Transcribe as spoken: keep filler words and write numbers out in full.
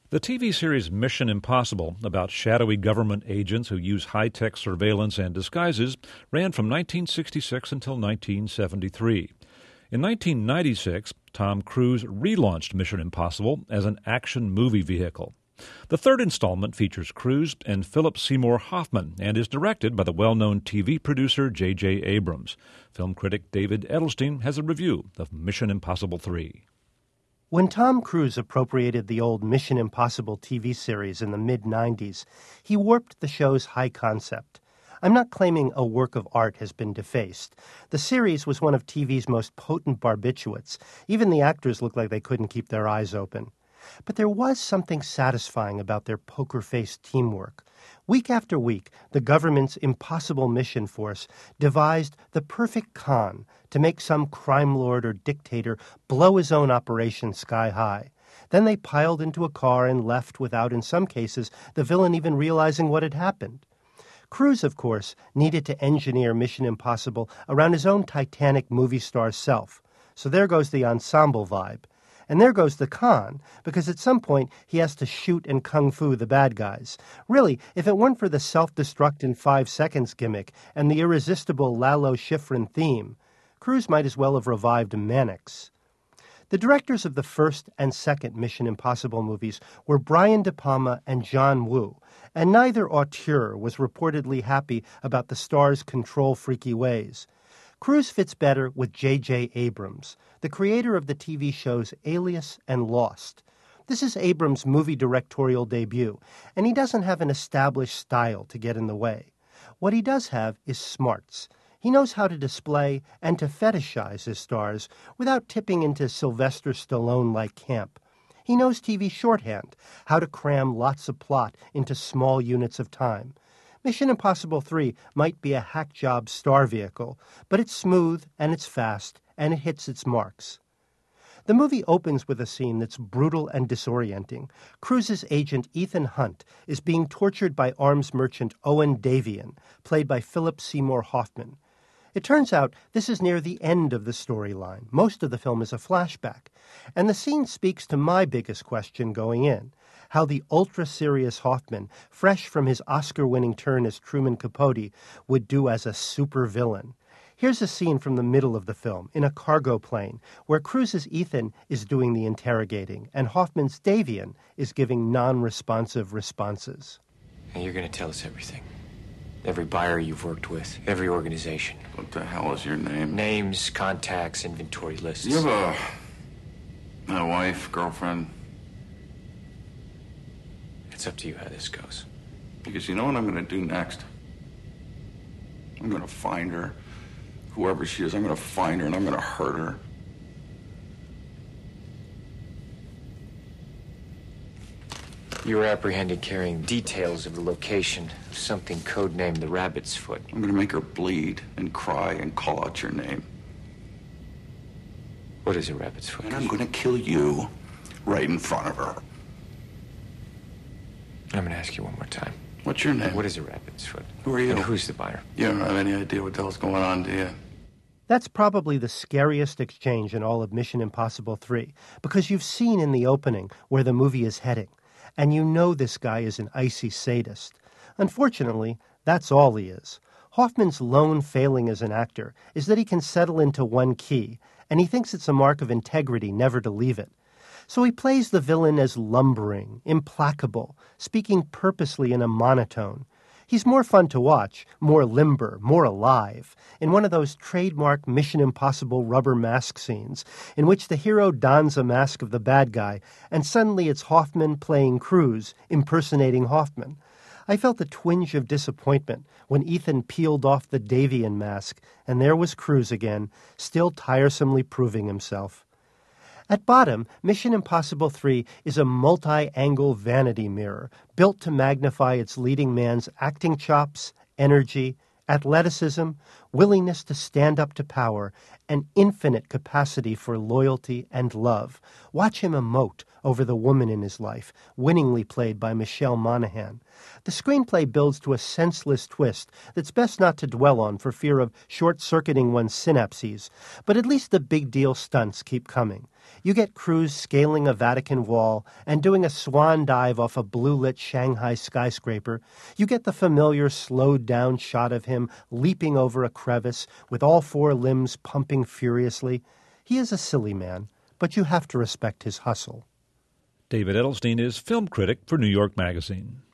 The T V series Mission Impossible, about shadowy government agents who use high-tech surveillance and disguises, ran from nineteen sixty-six until nineteen seventy-three. In nineteen ninety-six, Tom Cruise relaunched Mission Impossible as an action movie vehicle. The third installment features Cruise and Philip Seymour Hoffman and is directed by the well-known T V producer J J Abrams. Film critic David Edelstein has a review of Mission Impossible three. When Tom Cruise appropriated the old Mission Impossible T V series in the mid nineties, he warped the show's high concept. I'm not claiming a work of art has been defaced. The series was one of T V's most potent barbiturates. Even the actors looked like they couldn't keep their eyes open. But there was something satisfying about their poker-faced teamwork. Week after week, the government's impossible mission force devised the perfect con to make some crime lord or dictator blow his own operation sky high. Then they piled into a car and left without, in some cases, the villain even realizing what had happened. Cruise, of course, needed to engineer Mission Impossible around his own Titanic movie star self. So there goes the ensemble vibe. And there goes the con, because at some point he has to shoot and kung fu the bad guys. Really, if it weren't for the self-destruct in five seconds gimmick and the irresistible Lalo Schifrin theme, Cruise might as well have revived Mannix. The directors of the first and second Mission Impossible movies were Brian De Palma and John Woo, and neither auteur was reportedly happy about the star's control-freaky ways. Cruise fits better with J J Abrams, the creator of the T V shows Alias and Lost. This is Abrams' movie directorial debut, and he doesn't have an established style to get in the way. What he does have is smarts. He knows how to display and to fetishize his stars without tipping into Sylvester Stallone-like camp. He knows T V shorthand, how to cram lots of plot into small units of time. Mission Impossible three might be a hack job star vehicle, but it's smooth and it's fast and it hits its marks. The movie opens with a scene that's brutal and disorienting. Cruise's agent Ethan Hunt is being tortured by arms merchant Owen Davian, played by Philip Seymour Hoffman. It turns out this is near the end of the storyline. Most of the film is a flashback. And the scene speaks to my biggest question going in, how the ultra-serious Hoffman, fresh from his Oscar-winning turn as Truman Capote, would do as a supervillain. Here's a scene from the middle of the film, in a cargo plane, where Cruise's Ethan is doing the interrogating, and Hoffman's Davian is giving non-responsive responses. And you're going to tell us everything. Every buyer you've worked with, every organization. What the hell is your name? Names, contacts, inventory lists. You have a, a wife, girlfriend? It's up to you how this goes. Because you know what I'm going to do next? I'm going to find her. Whoever she is, I'm going to find her and I'm going to hurt her. You were apprehended carrying details of the location of something codenamed the Rabbit's Foot. I'm going to make her bleed and cry and call out your name. What is a Rabbit's Foot? And I'm going to kill you right in front of her. I'm going to ask you one more time. What's your name? What is a Rabbit's Foot? Who are you? And who's the buyer? You don't have any idea what the hell's going on, do you? That's probably the scariest exchange in all of Mission Impossible three, because you've seen in the opening where the movie is heading, and you know this guy is an icy sadist. Unfortunately, that's all he is. Hoffman's lone failing as an actor is that he can settle into one key, and he thinks it's a mark of integrity never to leave it. So he plays the villain as lumbering, implacable, speaking purposely in a monotone. He's more fun to watch, more limber, more alive, in one of those trademark Mission Impossible rubber mask scenes, in which the hero dons a mask of the bad guy, and suddenly it's Hoffman playing Cruise, impersonating Hoffman. I felt a twinge of disappointment when Ethan peeled off the Davian mask, and there was Cruise again, still tiresomely proving himself. At bottom, Mission Impossible three is a multi-angle vanity mirror built to magnify its leading man's acting chops, energy, athleticism, willingness to stand up to power, and infinite capacity for loyalty and love. Watch him emote over the woman in his life, winningly played by Michelle Monaghan. The screenplay builds to a senseless twist that's best not to dwell on for fear of short-circuiting one's synapses, but at least the big-deal stunts keep coming. You get Cruise scaling a Vatican wall and doing a swan dive off a blue-lit Shanghai skyscraper. You get the familiar slowed-down shot of him leaping over a crevice with all four limbs pumping furiously. He is a silly man, but you have to respect his hustle. David Edelstein is film critic for New York Magazine.